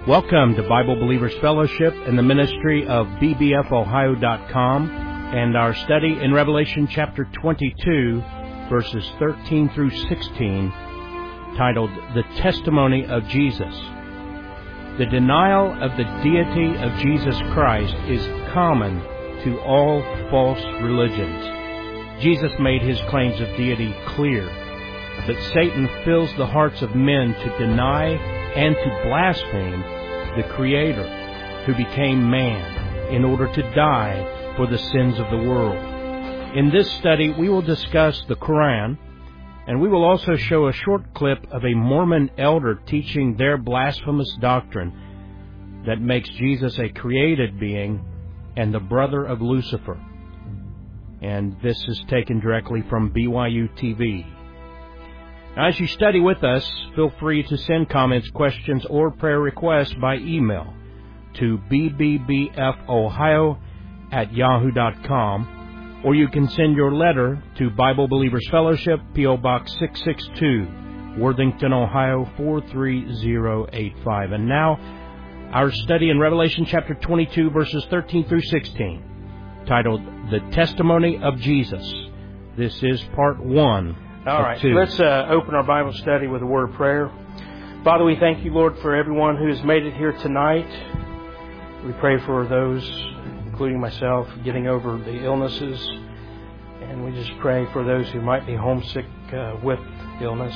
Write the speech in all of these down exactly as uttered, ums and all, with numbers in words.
Welcome to Bible Believers Fellowship and the ministry of B B F Ohio dot com and our study in Revelation chapter twenty-two, verses thirteen through sixteen, titled The Testimony of Jesus. The denial of the deity of Jesus Christ is common to all false religions. Jesus made his claims of deity clear, but Satan fills the hearts of men to deny and to blaspheme the Creator, who became man in order to die for the sins of the world. In this study, we will discuss the Quran, and we will also show a short clip of a Mormon elder teaching their blasphemous doctrine that makes Jesus a created being and the brother of Lucifer. And this is taken directly from B Y U T V. Now, as you study with us, feel free to send comments, questions, or prayer requests by email to b b b f ohio at yahoo dot com, or you can send your letter to Bible Believers Fellowship, P O Box six six two, Worthington, Ohio four three zero eight five. And now, our study in Revelation chapter twenty-two, verses thirteen through sixteen, titled The Testimony of Jesus. This is part one. All right, let's uh, open our Bible study with a word of prayer. Father, we thank you, Lord, for everyone who has made it here tonight. We pray for those, including myself, getting over the illnesses. And we just pray for those who might be homesick uh, with illness.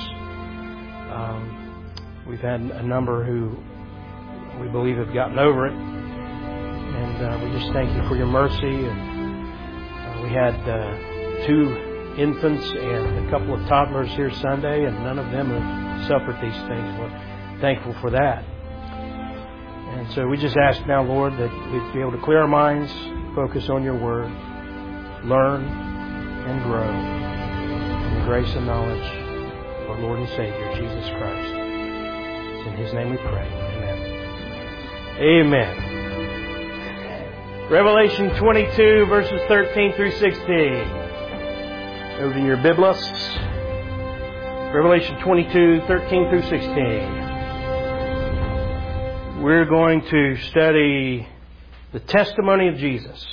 Um, we've had a number who we believe have gotten over it. And uh, we just thank you for your mercy. And uh, we had uh, two infants and a couple of toddlers here Sunday, and none of them have suffered these things. We're thankful for that. And so we just ask now, Lord, that we'd be able to clear our minds, focus on your word, learn and grow in the grace and knowledge of our Lord and Savior, Jesus Christ. It's in his name we pray. Amen. Amen. Revelation twenty-two, verses thirteen through sixteen. Over in your Biblos, Revelation twenty-two, thirteen through sixteen. We're going to study the testimony of Jesus.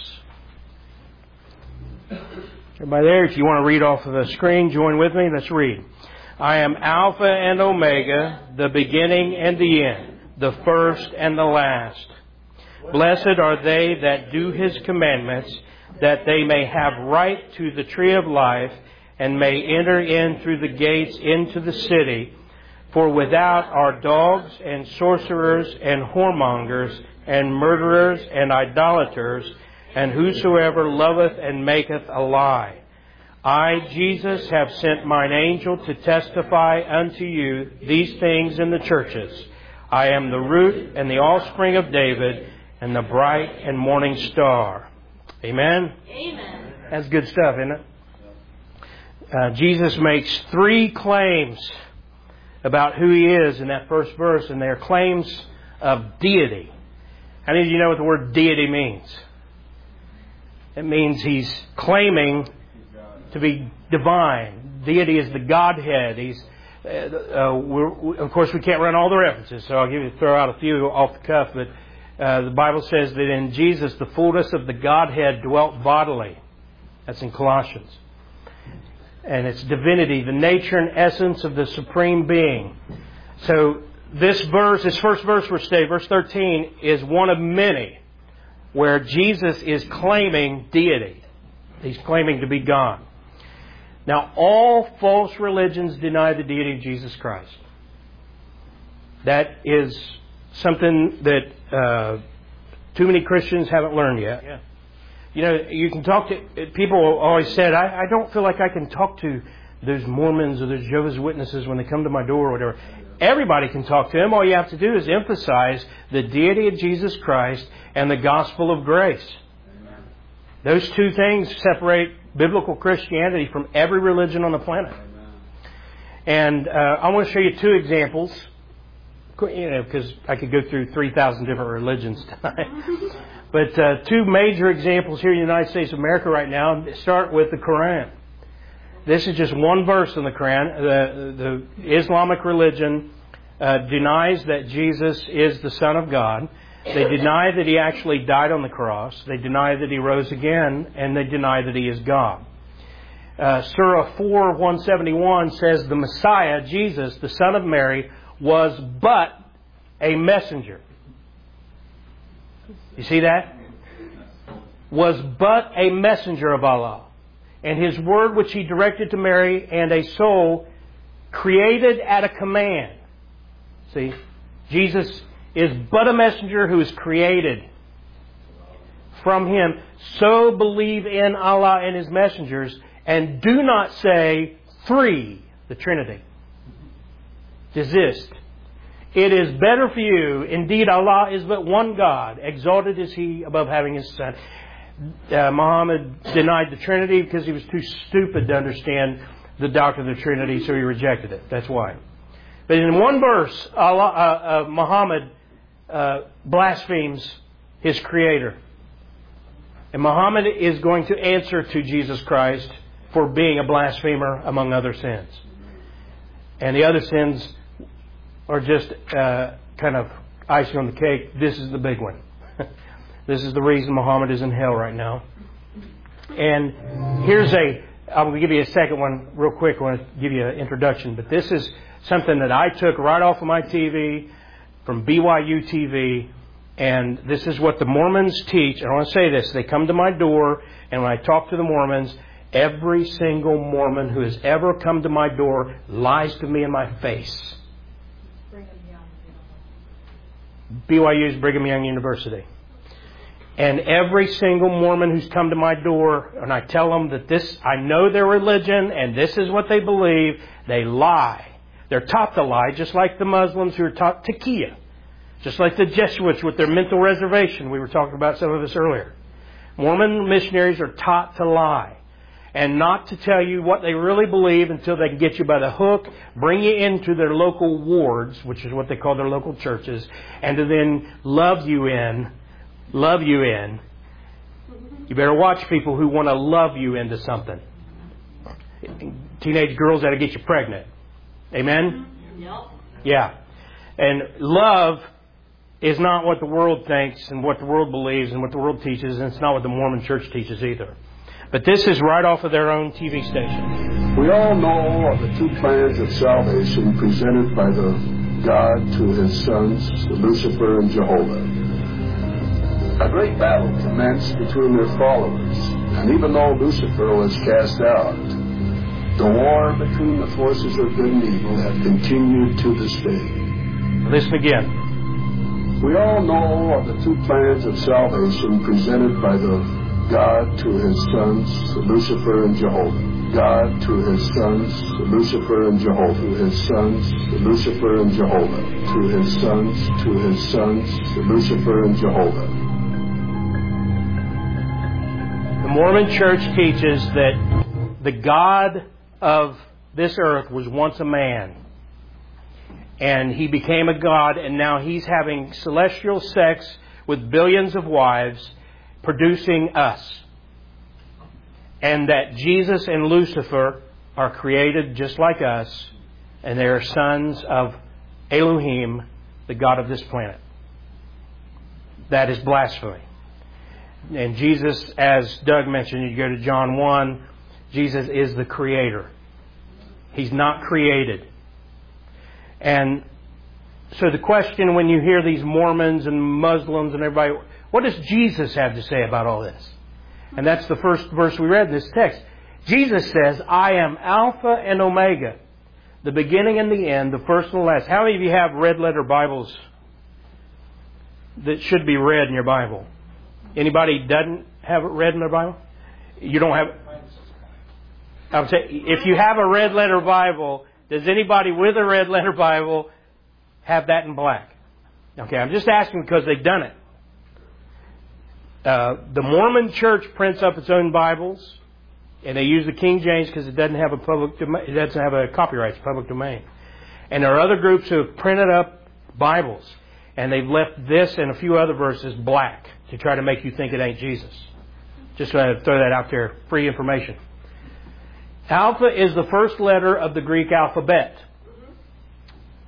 Everybody there, if you want to read off of the screen, join with me. Let's read. I am Alpha and Omega, the beginning and the end, the first and the last. Blessed are they that do his commandments, that they may have right to the tree of life, and may enter in through the gates into the city. For without are dogs, and sorcerers, and whoremongers, and murderers, and idolaters, and whosoever loveth and maketh a lie. I, Jesus, have sent mine angel to testify unto you these things in the churches. I am the root and the offspring of David, and the bright and morning star. Amen? Amen. That's good stuff, isn't it? Uh, Jesus makes three claims about who he is in that first verse, and they're claims of deity. How many of you know what the word deity means? It means he's claiming to be divine. Deity is the Godhead. He's, uh, uh, we're, we, of course, we can't run all the references, so I'll give you throw out a few off the cuff, but Uh, the Bible says that in Jesus the fullness of the Godhead dwelt bodily. That's in Colossians. And it's divinity, the nature and essence of the Supreme Being. So this verse, this first verse we're studying, verse thirteen, is one of many where Jesus is claiming deity. He's claiming to be God. Now, all false religions deny the deity of Jesus Christ. That is something that uh, too many Christians haven't learned yet. Yeah. You know, you can talk to people. Always said, I, I don't feel like I can talk to those Mormons or those Jehovah's Witnesses when they come to my door or whatever. Everybody can talk to them. All you have to do is emphasize the deity of Jesus Christ and the gospel of grace. Amen. Those two things separate biblical Christianity from every religion on the planet. Amen. And uh, I want to show you two examples. You know, because I could go through three thousand different religions tonight. But uh, two major examples here in the United States of America right now start with the Quran. This is just one verse in the Quran. The, the Islamic religion uh, denies that Jesus is the Son of God. They deny that He actually died on the cross. They deny that He rose again. And they deny that He is God. Uh, Surah four one seventy-one says the Messiah, Jesus, the Son of Mary, was but a messenger. You see that? Was but a messenger of Allah. And His word which He directed to Mary and a soul created at a command. See? Jesus is but a messenger who is created from Him. So believe in Allah and His messengers and do not say three, the Trinity. Desist. It is better for you. Indeed, Allah is but one God. Exalted is He above having His Son. Uh, Muhammad denied the Trinity because he was too stupid to understand the doctrine of the Trinity, so he rejected it. That's why. But in one verse, Allah, uh, uh, Muhammad uh, blasphemes his Creator. And Muhammad is going to answer to Jesus Christ for being a blasphemer among other sins. And the other sins are just uh, kind of icing on the cake. This is the big one. This is the reason Muhammad is in hell right now. And here's a, I'm going to give you a second one real quick. I want to give you an introduction. But this is something that I took right off of my T V from B Y U T V. And this is what the Mormons teach. And I want to say this. They come to my door, and when I talk to the Mormons, every single Mormon who has ever come to my door lies to me in my face. B Y U's Brigham Young University. And every single Mormon who's come to my door, and I tell them that this, I know their religion, and this is what they believe, they lie. They're taught to lie, just like the Muslims who are taught taqiyya. Just like the Jesuits with their mental reservation. We were talking about some of this earlier. Mormon missionaries are taught to lie. And not to tell you what they really believe until they can get you by the hook, bring you into their local wards, which is what they call their local churches, and to then love you in, love you in. You better watch people who want to love you into something. Teenage girls that'll get you pregnant. Amen? Yep. Yeah. And love is not what the world thinks and what the world believes and what the world teaches, and it's not what the Mormon church teaches either. But this is right off of their own T V station. We all know of the two plans of salvation presented by the God to His sons, Lucifer and Jehovah. A great battle commenced between their followers, and even though Lucifer was cast out, the war between the forces of good and evil have continued to this day. Listen again. We all know of the two plans of salvation presented by the God to His sons, Lucifer and Jehovah. God to His sons, Lucifer and Jehovah. To His sons, Lucifer and Jehovah. To His sons, to His sons, Lucifer and Jehovah. The Mormon Church teaches that the God of this earth was once a man. And he became a god, and now he's having celestial sex with billions of wives, producing us. And that Jesus and Lucifer are created just like us, and they are sons of Elohim, the God of this planet. That is blasphemy. And Jesus, as Doug mentioned, you go to John one, Jesus is the creator. He's not created. And so the question when you hear these Mormons and Muslims and everybody, what does Jesus have to say about all this? And that's the first verse we read in this text. Jesus says, I am Alpha and Omega, the beginning and the end, the first and the last. How many of you have red letter Bibles that should be read in your Bible? Anybody doesn't have it read in their Bible? You don't have it? I would say, if you have a red letter Bible, does anybody with a red letter Bible have that in black? Okay, I'm just asking because they've done it. Uh, the Mormon Church prints up its own Bibles, and they use the King James because it doesn't have a public domain, it doesn't have a copyright, it's public domain. And there are other groups who have printed up Bibles, and they've left this and a few other verses black to try to make you think it ain't Jesus. Just want to throw that out there, free information. Alpha is the first letter of the Greek alphabet.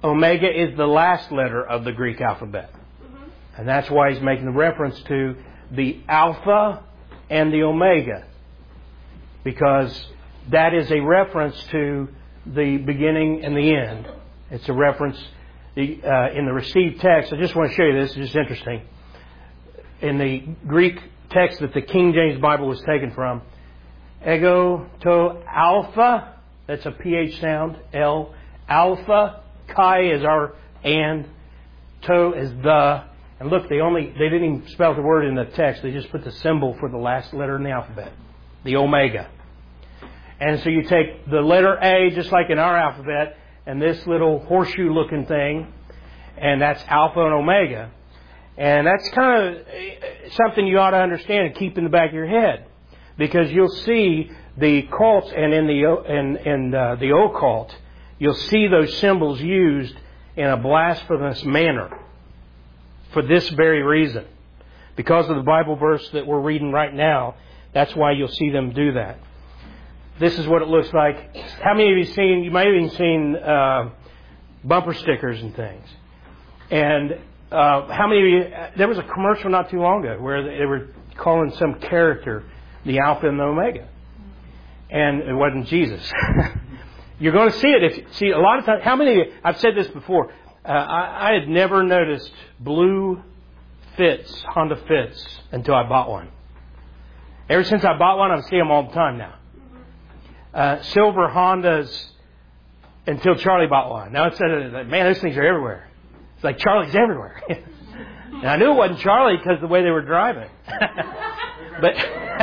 Omega is the last letter of the Greek alphabet. And that's why he's making the reference to the Alpha and the Omega. Because that is a reference to the beginning and the end. It's a reference uh, in the received text. I just want to show you this. It's just interesting. In the Greek text that the King James Bible was taken from, ego to alpha, that's a P H sound, L, alpha, chi is our and, to is the. And look, they only they didn't even spell the word in the text. They just put the symbol for the last letter in the alphabet, the omega. And so you take the letter A, just like in our alphabet, and this little horseshoe-looking thing, and that's alpha and omega. And that's kind of something you ought to understand and keep in the back of your head, because you'll see the cults and in the in, in uh, the occult, you'll see those symbols used in a blasphemous manner for this very reason. Because of the Bible verse that we're reading right now, that's why you'll see them do that. This is what it looks like. How many of you seen, you might have even seen uh, bumper stickers and things. And uh, how many of you, there was a commercial not too long ago where they were calling some character the Alpha and the Omega. And it wasn't Jesus. You're going to see it. If see, a lot of times, how many of you, I've said this before, uh, I, I had never noticed blue Fits, Honda Fits, until I bought one. Ever since I bought one, I see them all the time now. Uh, silver Hondas until Charlie bought one. Now it's uh, man, those things are everywhere. It's like Charlie's everywhere. And I knew it wasn't Charlie because of the way they were driving. but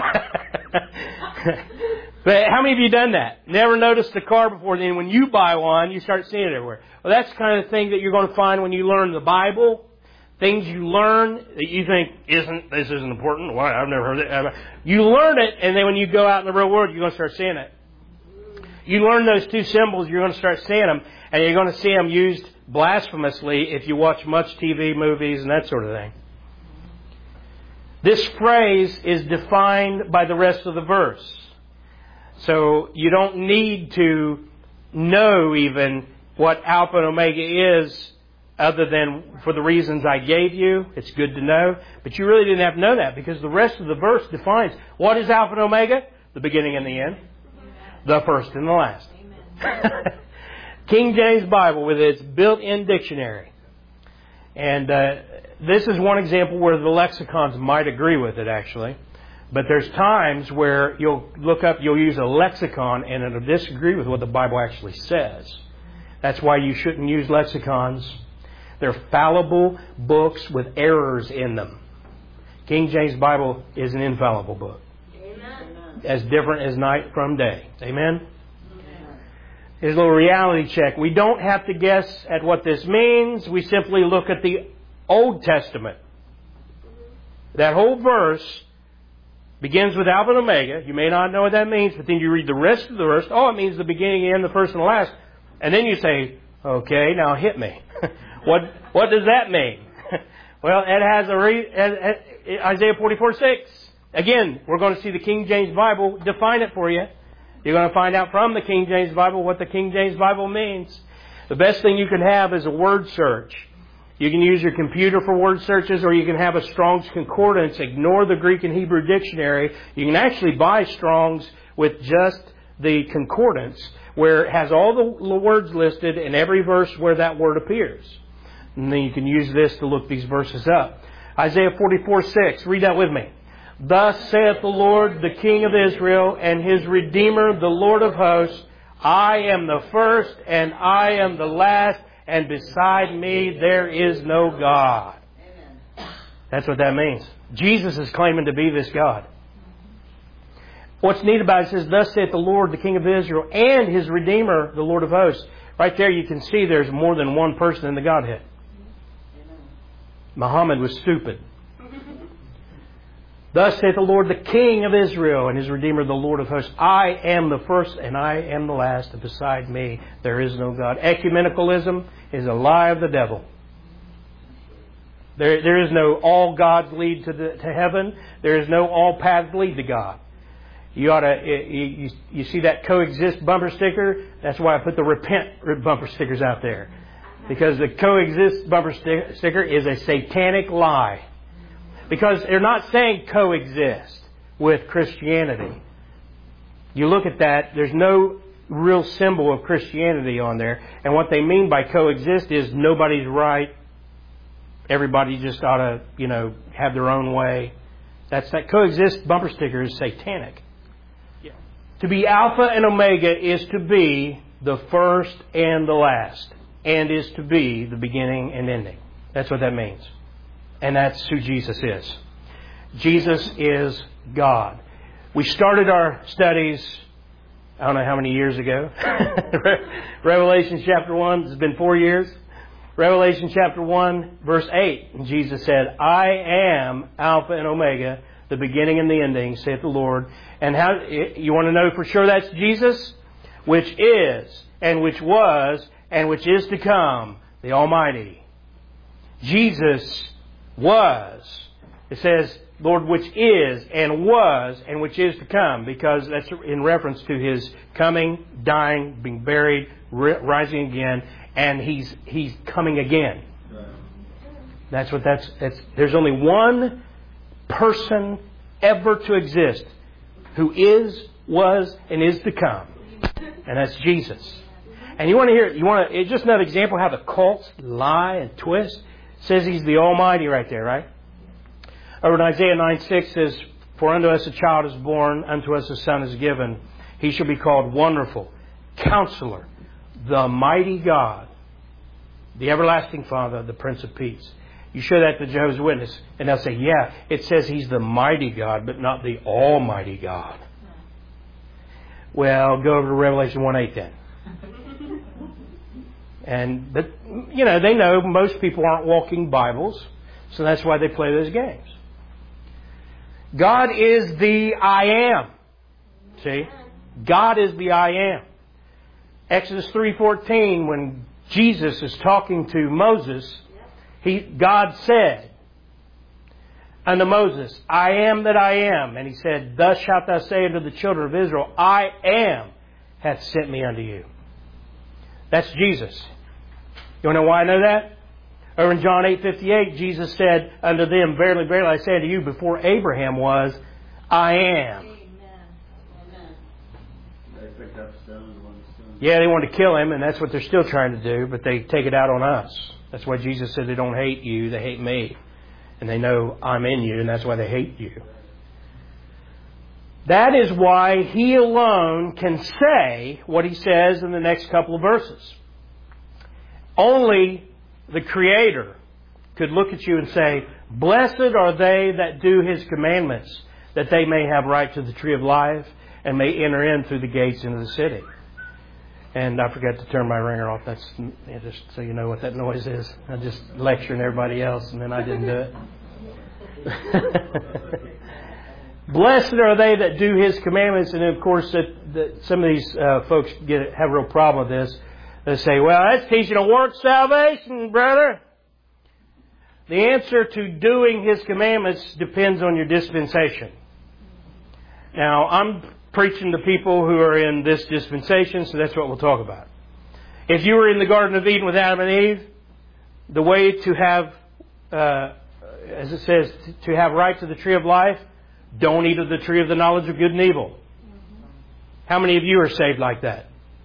but how many of you done that? Never noticed the car before. Then when you buy one, you start seeing it everywhere. Well, that's the kind of thing that you're going to find when you learn the Bible. Things you learn that you think isn't this isn't important. Why? I've never heard it. You learn it, and then when you go out in the real world, you're going to start seeing it. You learn those two symbols, you're going to start seeing them, and you're going to see them used blasphemously if you watch much T V, movies, and that sort of thing. This phrase is defined by the rest of the verse. So you don't need to know even what Alpha and Omega is other than for the reasons I gave you. It's good to know. But you really didn't have to know that because the rest of the verse defines what is Alpha and Omega? The beginning and the end. The first and the last. King James Bible with its built-in dictionary. And uh, this is one example where the lexicons might agree with it, actually. But there's times where you'll look up, you'll use a lexicon, and it'll disagree with what the Bible actually says. That's why you shouldn't use lexicons. They're fallible books with errors in them. King James Bible is an infallible book. Amen. As different as night from day. Amen? Amen. Here's a little reality check. We don't have to guess at what this means. We simply look at the Old Testament. That whole verse begins with Alpha and Omega. You may not know what that means, but then you read the rest of the verse. Oh, it means the beginning, the end, the first and the last. And then you say, okay, now hit me. What what does that mean? Well, it has a re, Isaiah forty-four six. Again, we're going to see the King James Bible define it for you. You're going to find out from the King James Bible what the King James Bible means. The best thing you can have is a word search. You can use your computer for word searches, or you can have a Strong's Concordance. Ignore the Greek and Hebrew dictionary. You can actually buy Strong's with just the concordance, where it has all the words listed in every verse where that word appears. And then you can use this to look these verses up. Isaiah forty-four six. Read that with me. Thus saith the Lord, the King of Israel, and His Redeemer, the Lord of hosts, I am the first, and I am the last, and beside me there is no God. Amen. That's what that means. Jesus is claiming to be this God. What's neat about it, it says, thus saith the Lord, the King of Israel, and His Redeemer, the Lord of hosts. Right there you can see there's more than one person in the Godhead. Amen. Muhammad was stupid. Thus saith the Lord, the King of Israel, and His Redeemer, the Lord of hosts. I am the first, and I am the last, and beside me there is no God. Ecumenicalism is a lie of the devil. There, there is no all gods lead to, the, to heaven. There is no all paths lead to God. You ought to, you, you, you see that coexist bumper sticker? That's why I put the repent bumper stickers out there. Because the coexist bumper sticker is a satanic lie. Because they're not saying coexist with Christianity. You look at that, there's no real symbol of Christianity on there. And what they mean by coexist is nobody's right. Everybody just ought to, you know, have their own way. That's that coexist bumper sticker is satanic. Yeah. To be Alpha and Omega is to be the first and the last. And is to be the beginning and ending. That's what that means. And that's who Jesus is. Jesus is God. We started our studies, I don't know how many years ago. Revelation chapter one, it's been four years. Revelation chapter one, verse eight. And Jesus said, I am Alpha and Omega, the beginning and the ending, saith the Lord. And how you want to know for sure that's Jesus? Which is, and which was, and which is to come, the Almighty. Jesus was. It says, Lord, which is, and was, and which is to come, because that's in reference to His coming, dying, being buried, rising again, and He's He's coming again. That's what that's, that's. There's only one person ever to exist who is, was, and is to come, and that's Jesus. And you want to hear, you want to, it's just another example how the cults lie and twist. It says He's the Almighty right there, right? Over in Isaiah nine six says, For unto us a child is born, unto us a son is given. He shall be called Wonderful, Counselor, the Mighty God, the Everlasting Father, the Prince of Peace. You show that to Jehovah's Witness, and they'll say, yeah, it says He's the Mighty God, but not the Almighty God. Well, go over to Revelation one eight then. And, but, you know, they know most people aren't walking Bibles, so that's why they play those games. God is the I am. See? God is the I am. Exodus three fourteen, when Jesus is talking to Moses, he, God said unto Moses, I am that I am. And He said, Thus shalt thou say unto the children of Israel, I am hath sent me unto you. That's Jesus. You want to know why I know that? Over in John eight fifty-eight, Jesus said unto them, Verily, verily, I say unto you, before Abraham was, I am. Amen. They picked up stones. Yeah, they wanted to kill Him, and that's what they're still trying to do, but they take it out on us. That's why Jesus said they don't hate you, they hate me. And they know I'm in you, and that's why they hate you. That is why He alone can say what He says in the next couple of verses. Only the Creator could look at you and say, Blessed are they that do His commandments, that they may have right to the tree of life and may enter in through the gates into the city. And I forgot to turn my ringer off. That's just so you know what that noise is. I'm just lecturing everybody else, and then I didn't do it. Blessed are they that do His commandments. And of course, that, that some of these uh, folks get have a real problem with this. They say, well, that's teaching a work salvation, brother. The answer to doing His commandments depends on your dispensation. Now, I'm preaching to people who are in this dispensation, so that's what we'll talk about. If you were in the Garden of Eden with Adam and Eve, the way to have, uh, as it says, to have right to the tree of life, don't eat of the tree of the knowledge of good and evil. How many of you are saved like that?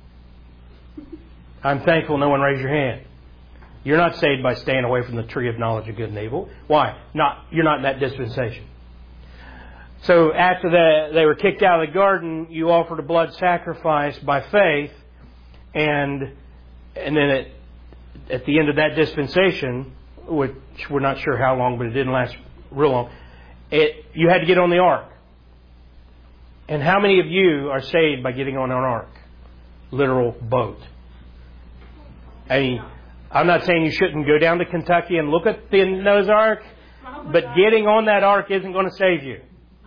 I'm thankful no one raised your hand. You're not saved by staying away from the tree of knowledge of good and evil. Why? Not, you're not in that dispensation. So after the, they were kicked out of the garden, you offered a blood sacrifice by faith, and and then at, at the end of that dispensation, which we're not sure how long, but it didn't last real long, it you had to get on the ark. And how many of you are saved by getting on an ark? Literal boat. I mean, I'm not saying you shouldn't go down to Kentucky and look at the Noah's Ark, but getting on that ark isn't going to save you.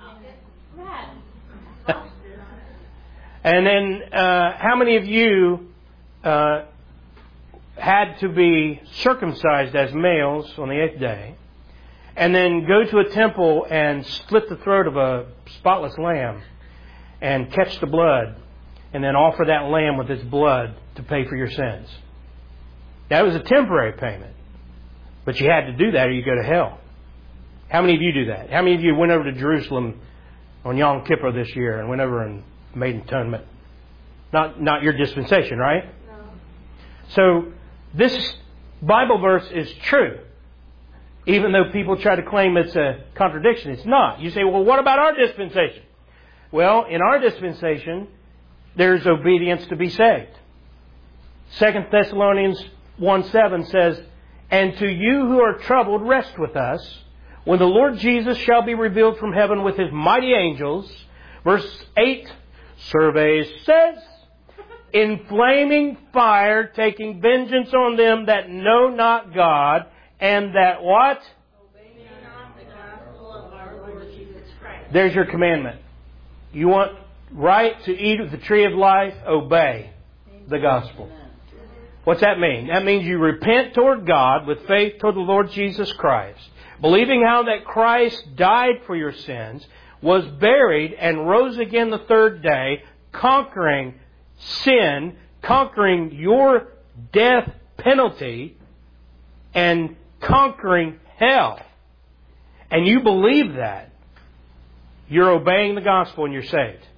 And then, uh, how many of you uh, had to be circumcised as males on the eighth day, and then go to a temple and split the throat of a spotless lamb and catch the blood, and then offer that lamb with its blood to pay for your sins? That was a temporary payment. But you had to do that or you go to hell. How many of you do that? How many of you went over to Jerusalem on Yom Kippur this year and went over and made atonement? Not not your dispensation, right? No. So this Bible verse is true. Even though people try to claim it's a contradiction, it's not. You say, well, what about our dispensation? Well, in our dispensation, there's obedience to be saved. Second Thessalonians one seven says, "And to you who are troubled, rest with us, when the Lord Jesus shall be revealed from heaven with His mighty angels." Verse eight surveys says, "In flaming fire, taking vengeance on them that know not God, and that" what? "Obey not the gospel of our Lord Jesus Christ." There's your commandment. You want right to eat of the tree of life? Obey the gospel. What's that mean? That means you repent toward God with faith toward the Lord Jesus Christ, believing how that Christ died for your sins, was buried, and rose again the third day, conquering sin, conquering your death penalty, and conquering hell. And you believe that. You're obeying the gospel and you're saved.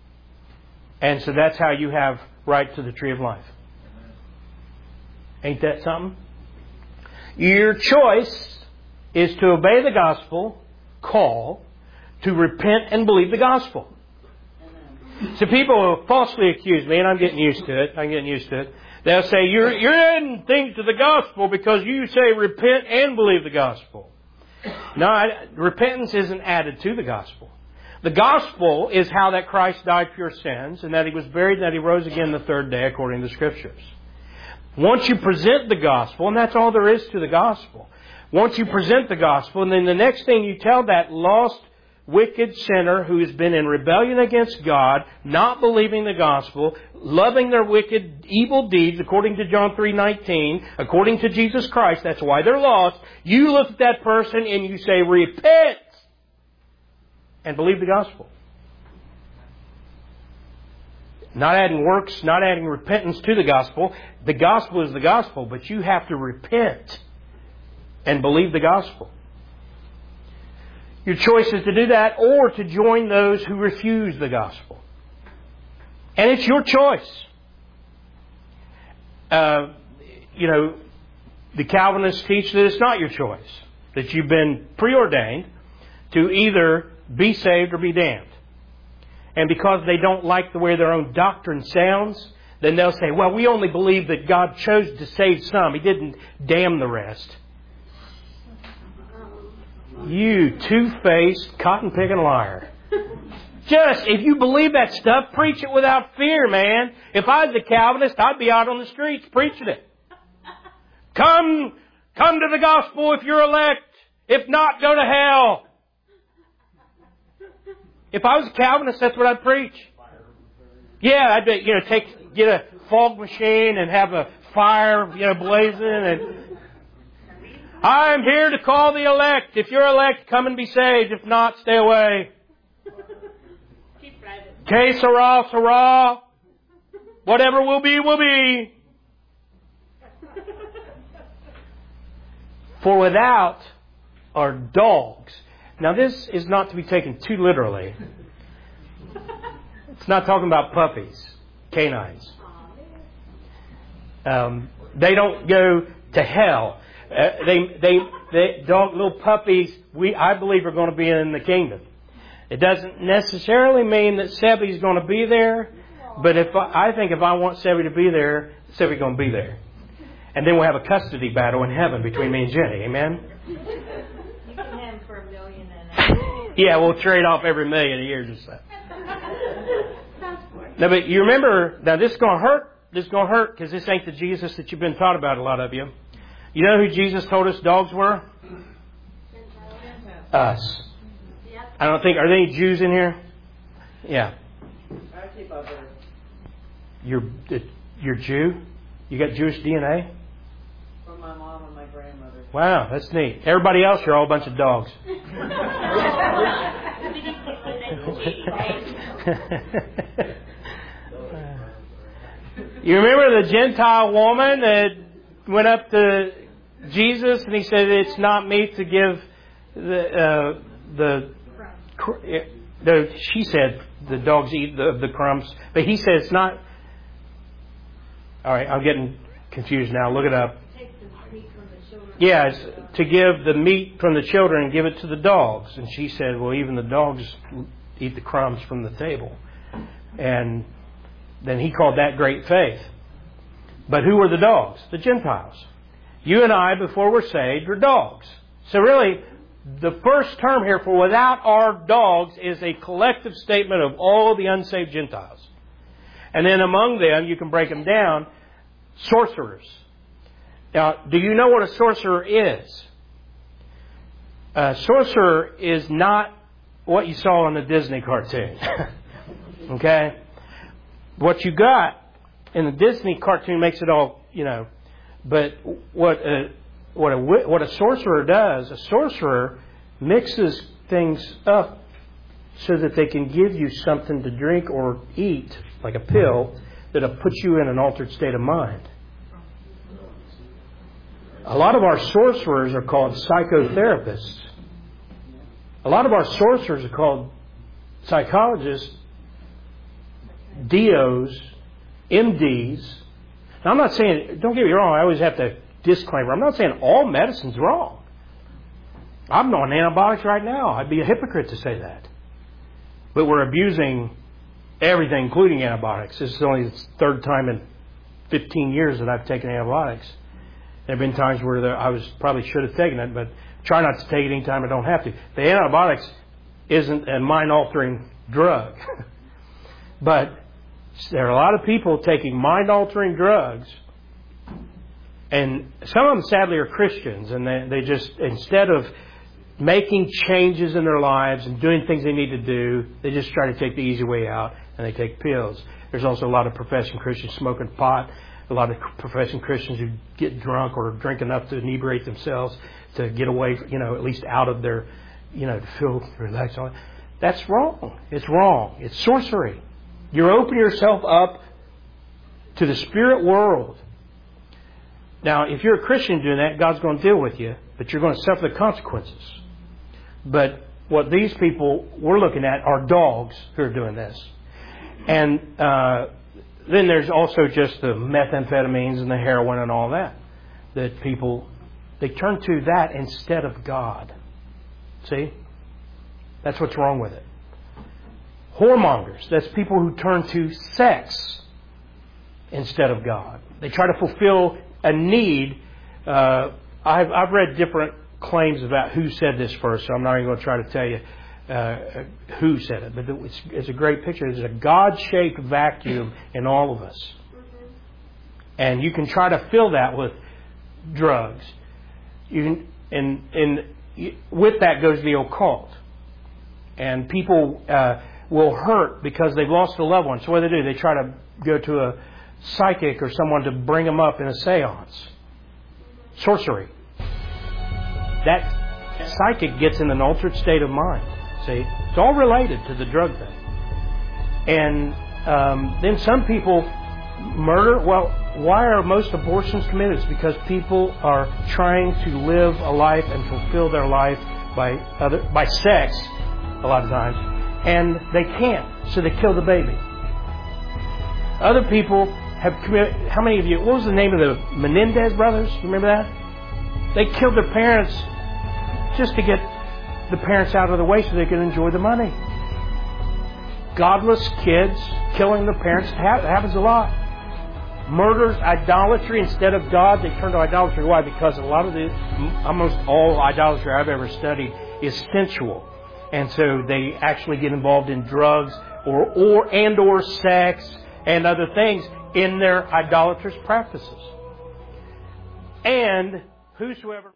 And so that's how you have right to the tree of life. Ain't that something? Your choice is to obey the gospel call, to repent and believe the gospel. So people falsely accuse me, and I'm getting used to it. I'm getting used to it. They'll say, you're, you're adding things to the gospel because you say repent and believe the gospel. No, I, repentance isn't added to the gospel. The gospel is how that Christ died for your sins, and that He was buried, and that He rose again the third day according to the Scriptures. Once you present the gospel, and that's all there is to the gospel. Once you present the gospel, and then the next thing you tell that lost, wicked sinner who has been in rebellion against God, not believing the gospel, loving their wicked, evil deeds, according to John three nineteen, according to Jesus Christ, that's why they're lost. You look at that person and you say, repent! And believe the gospel. Not adding works, not adding repentance to the gospel. The gospel is the gospel, but you have to repent and believe the gospel. Your choice is to do that or to join those who refuse the gospel. And it's your choice. Uh, you know, the Calvinists teach that it's not your choice. That you've been preordained to either be saved or be damned. And because they don't like the way their own doctrine sounds, then they'll say, well, we only believe that God chose to save some. He didn't damn the rest. You two-faced, cotton-picking liar. Just, if you believe that stuff, preach it without fear, man. If I was a Calvinist, I'd be out on the streets preaching it. Come, come to the gospel if you're elect. If not, go to hell. If I was a Calvinist, that's what I'd preach. Yeah, I'd be, you know, take, get a fog machine and have a fire, you know, blazing. And I'm here to call the elect. If you're elect, come and be saved. If not, stay away. Que sera, sera. Whatever will be, will be. For without are dogs. Now this is not to be taken too literally. It's not talking about puppies, canines. Um, they don't go to hell. Uh, they, they, they, dog, little puppies, we, I believe, are going to be in the kingdom. It doesn't necessarily mean that Sebby's going to be there, but if I, I think if I want Sebby to be there, Sebby's going to be there. And then we'll have a custody battle in heaven between me and Jenny. Amen? You can have him for a million and a Yeah, we'll trade off every million a year just so. Now, but you remember, now this is going to hurt. This is going to hurt because this ain't the Jesus that you've been taught about, a lot of you. You know who Jesus told us dogs were? Us. I don't think, are there any Jews in here? Yeah. You're, you're Jew? You got Jewish D N A? From my mom and my grandmother. Wow, that's neat. Everybody else, you're all a bunch of dogs. You remember the Gentile woman that went up to Jesus and he said, "It's not meet to give the uh, the." the she said the dogs eat the, the crumbs, but he said it's not. All right, I'm getting confused now. Look it up. Yeah, it's to give the meat from the children and give it to the dogs. And she said, well, even the dogs eat the crumbs from the table. And then he called that great faith. But who were the dogs? The Gentiles. You and I, before we're saved, are dogs. So really, the first term here for without our dogs is a collective statement of all the unsaved Gentiles. And then among them, you can break them down, sorcerers. Now, do you know what a sorcerer is? A sorcerer is not what you saw in the Disney cartoon. Okay? What you got in the Disney cartoon makes it all, you know, but what a, what a, what a sorcerer does, a sorcerer mixes things up so that they can give you something to drink or eat, like a pill, that'll put you in an altered state of mind. A lot of our sorcerers are called psychotherapists. A lot of our sorcerers are called psychologists, D Os, M Ds. Now, I'm not saying, don't get me wrong, I always have to disclaimer. I'm not saying all medicine's wrong. I'm on antibiotics right now. I'd be a hypocrite to say that. But we're abusing everything, including antibiotics. This is only the third time in fifteen years that I've taken antibiotics. There have been times where there, I was probably should have taken it, but try not to take it any time I don't have to. The antibiotics isn't a mind-altering drug. But there are a lot of people taking mind-altering drugs, and some of them sadly are Christians, and they, they just, instead of making changes in their lives and doing things they need to do, they just try to take the easy way out, and they take pills. There's also a lot of professing Christians smoking pot, a lot of professing Christians who get drunk or drink enough to inebriate themselves to get away, you know, at least out of their, you know, to feel relaxed. That's wrong. It's wrong. It's sorcery. You're opening yourself up to the spirit world. Now, if you're a Christian doing that, God's going to deal with you, but you're going to suffer the consequences. But what these people we're looking at are dogs who are doing this. And uh, then there's also just the methamphetamines and the heroin and all that. That people, they turn to that instead of God. See? That's what's wrong with it. Whoremongers, that's people who turn to sex instead of God. They try to fulfill a need. Uh, I've, I've read different claims about who said this first, so I'm not even going to try to tell you uh, who said it. But it's, it's a great picture. There's a God-shaped vacuum in all of us. And you can try to fill that with drugs. You can, and, and with that goes the occult. And people uh, will hurt because they've lost a loved one. So what do they do? They try to go to a psychic or someone to bring them up in a seance. Sorcery. That psychic gets in an altered state of mind. See? It's all related to the drug thing. And um, then some people murder. Well, why are most abortions committed? It's because people are trying to live a life and fulfill their life by other by sex a lot of times. And they can't, so they kill the baby. Other people have committed. How many of you? What was the name of the Menendez brothers? You remember that? They killed their parents just to get the parents out of the way so they could enjoy the money. Godless kids killing their parents. It happens a lot. Murders, idolatry instead of God. They turn to idolatry. Why? Because a lot of the, almost all idolatry I've ever studied is sensual. And so they actually get involved in drugs or, or and or sex and other things in their idolatrous practices. And whosoever...